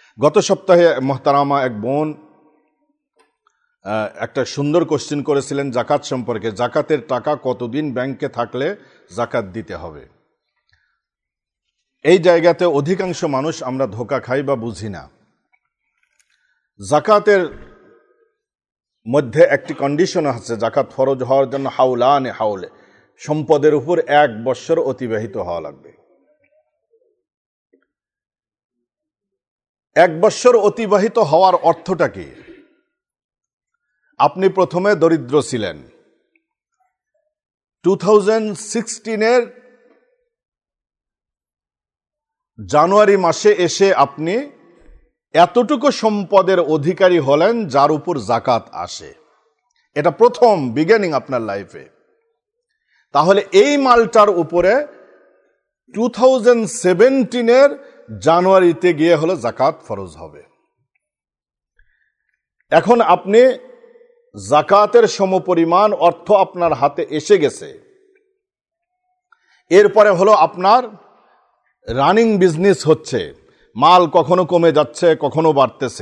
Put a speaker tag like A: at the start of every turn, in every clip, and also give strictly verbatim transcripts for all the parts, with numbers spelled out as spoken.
A: গত সপ্তাহে মোহতারামা এক বোন একটা সুন্দর কোশ্চেন করেছিলেন জাকাত সম্পর্কে। জাকাতের টাকা কতদিন ব্যাংকে থাকলে জাকাত দিতে হবে? এই জায়গাতে অধিকাংশ মানুষ আমরা ধোঁকা খাই বা বুঝি না। জাকাতের মধ্যে একটি কন্ডিশন আছে, জাকাত ফরজ হওয়ার জন্য হাউলানে হাউলে, সম্পদের উপর এক বৎসর অতিবাহিত হওয়া লাগবে। এক বৎসর অতিবাহিত হওয়ার অর্থটা কি? আপনি প্রথমে দরিদ্র ছিলেন, টু থাউজেন্ড সিক্সটিনের জানুয়ারি মাসে এসে আপনি এতটুকু সম্পদের অধিকারী হলেন যার উপর জাকাত আসে। এটা প্রথম বিগিনিং আপনার লাইফে। তাহলে এই মালটার উপরে টু থাউজেন্ড সেভেন্টিনের জানুয়ারিতে গিয়ে হলো জাকাত ফরজ হবে। এখন আপনি জাকাতের সমপরিমাণ অর্থ আপনার হাতে এসে গেছে, এরপরে হলো আপনার রানিং বিজনেস হচ্ছে, মাল কখনো কমে যাচ্ছে কখনো বাড়তেছে,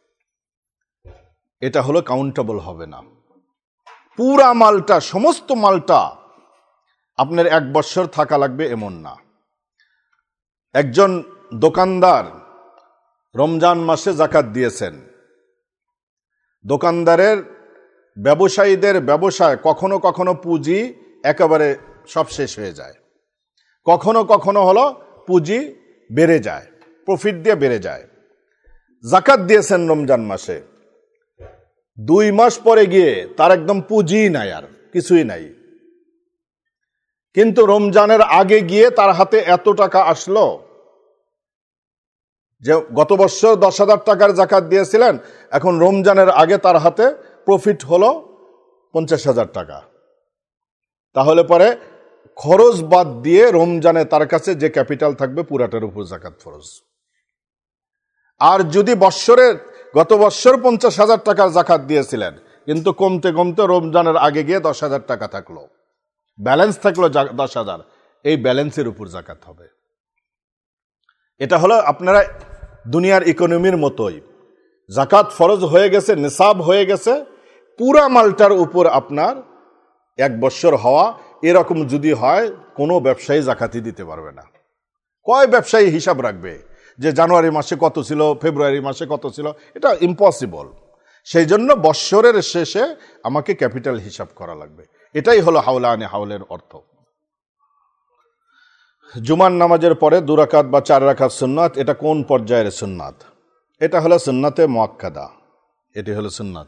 A: এটা হলো কাউন্টেবল হবে না। পুরা মালটা, সমস্ত মালটা আপনার এক বছর থাকা লাগবে এমন না। একজন দোকানদার রমজান মাসে জাকাত দিয়েছেন, দোকানদারের ব্যবসায়ীদের ব্যবসায় কখনো কখনো পুঁজি একেবারে সব শেষ হয়ে যায়, কখনো কখনো হলো পুঁজি বেড়ে যায়, প্রফিট দিয়ে বেড়ে যায়। জাকাত দিয়েছেন রমজান মাসে, দুই মাস পরে গিয়ে তার একদম পুঁজি নাই, আর কিছুই নাই, কিন্তু রমজানের আগে গিয়ে তার হাতে এত টাকা আসলো যে গত বছর দশ হাজার টাকার জাকাত দিয়েছিলেন, এখন রমজানের আগে তার হাতে প্রফিট হলো পঞ্চাশ হাজার টাকা। তাহলে পরে খরচ বাদ দিয়ে রমজানে তার কাছে যে ক্যাপিটাল থাকবে পুরাটার উপর জাকাত ফরজ। আর যদি বৎসরের গত বৎসর পঞ্চাশ হাজার টাকার জাকাত দিয়েছিলেন, কিন্তু কমতে কমতে রমজানের আগে গিয়ে দশ হাজার টাকা থাকলো, ব্যালেন্স থাকলো দশ হাজার, এই ব্যালেন্সের উপর জাকাত হবে। এটা হলো আপনারা দুনিয়ার ইকোনমির মতোই, জাকাত ফরজ হয়ে গেছে, নিসাব হয়ে গেছে, পুরা মালটার উপর আপনার এক বৎসর হওয়া। এরকম যদি হয় কোনো ব্যবসায়ী জাকাতই দিতে পারবে না। কয় ব্যবসায়ী হিসাব রাখবে যে জানুয়ারি মাসে কত ছিল, ফেব্রুয়ারি মাসে কত ছিল? এটা ইম্পসিবল। সেই জন্য বৎসরের শেষে আমাকে ক্যাপিটাল হিসাব করা লাগবে। এটাই হলো হাওলানে হাওলের অর্থ। জুমার নামাজের পরে দু রাকাত বা চার রাকাত সুন্নাত, এটা কোন পর্যায়ের সুন্নাত? এটা হলো সুন্নাতে মুআক্কাদা, এটি হলো সুন্নাত।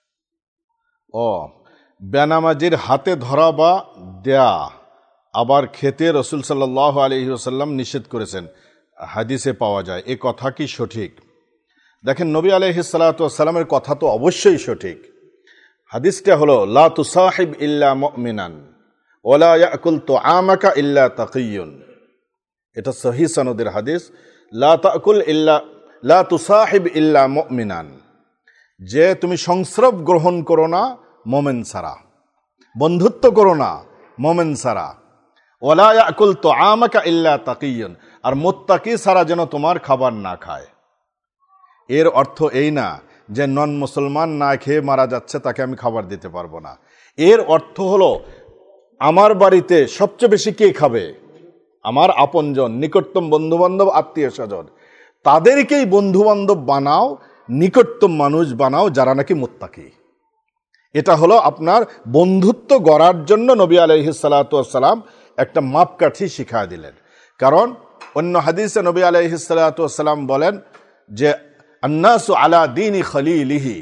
A: ও বেনামাজির হাতে ধরা বা দেয়া আবার খেতে রসুল সাল্লাল্লাহু আলাইহি ওয়াসাল্লাম নিষেধ করেছেন, হাদিসে পাওয়া যায়। এ কথা কি সঠিক? দেখেন, নবী আলাইহিস সালাতু ওয়াস সালামের কথা তো অবশ্যই সঠিক। হাদিসটা হলো লা তুসাহিব ইল্লা মুমিনান ওয়ালা ইয়াকুল তুআমাকা ইল্লা তাকিয়ুন। এটা সহিহ সনদের হাদিস। লা তাকুল ইল্লা লা তুসাহিব ইল্লা মুমিনান, যে তুমি সংস্রব গ্রহণ করো না মোমেন ছাড়া, বন্ধুত্ব করো না মোমেন ছাড়া। ওয়ালা ইয়াকুল তুআমাকা ইল্লা তাকিয়ুন, আর মুত্তাকি ছাড়া যেন তোমার খাবার না খায়। এর অর্থ এই না যে নন মুসলমান না খেয়ে মারা যাচ্ছে তাকে আমি খাবার দিতে পারবো না। এর অর্থ হলো আমার বাড়িতে সবচেয়ে বেশি কে খাবে? আমার আপনজন, নিকটতম বন্ধু বান্ধব, আত্মীয় স্বজন, তাদেরকেই বন্ধু বান্ধব বানাও, নিকটতম মানুষ বানাও যারা নাকি মুত্তাকি। এটা হলো আপনার বন্ধুত্ব গড়ার জন্য নবী আলাইহিস সালাতু ওয়াস সালাম একটা মাপকাঠি শিখায় দিলেন। কারণ অন্য হাদিসে নবী আলাইহিস সালাতু ওয়াস সালাম বলেন যে আন্নাসু আলা দীনি খলিলিহি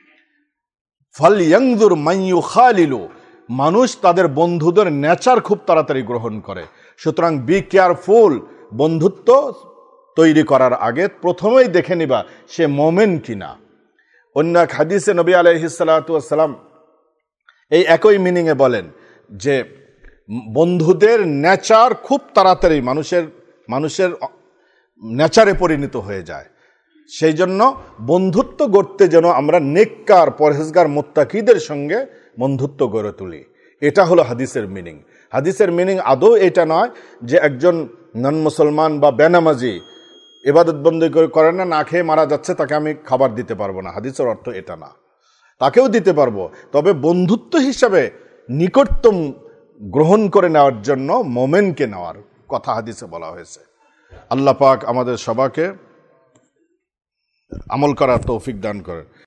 A: ফালইয়ানজুর মান ইউখালিলু, মানুষ তাদের বন্ধুদের নেচার খুব তাড়াতাড়ি গ্রহণ করে। সুতরাং বি কেয়ারফুল, বন্ধুত্ব তৈরি করার আগে প্রথমেই দেখে নিবা সে মোমেন কিনা। অন্য এক হাদিসে নবী আলাইহিস সালাতু ওয়াস সালাম এই একই মিনিংয়ে বলেন যে বন্ধুদের নেচার খুব তাড়াতাড়ি মানুষের মানুষের নেচারে পরিণত হয়ে যায়। সেই জন্য বন্ধুত্ব গড়তে যেন আমরা নেককার, পরহেজগার, মুত্তাকিদের সঙ্গে বন্ধুত্ব গড়ে তুলি। এটা হলো হাদিসের মিনিং। হাদিসের মিনিং আদৌ এটা নয় যে একজন নন মুসলমান বা বেনামাজি ইবাদত বন্দি করে না, না খেয়ে মারা যাচ্ছে, তাকে আমি খাবার দিতে পারবো না, হাদিসের অর্থ এটা না। তাকেও দিতে পারবো, তবে বন্ধুত্ব হিসাবে নিকটতম গ্রহণ করে নেওয়ার জন্য মোমেনকে নেওয়ার কথা হাদিসে বলা হয়েছে। আল্লাহ পাক আমাদের সবাইকে আমল করার তৌফিক দান করেন।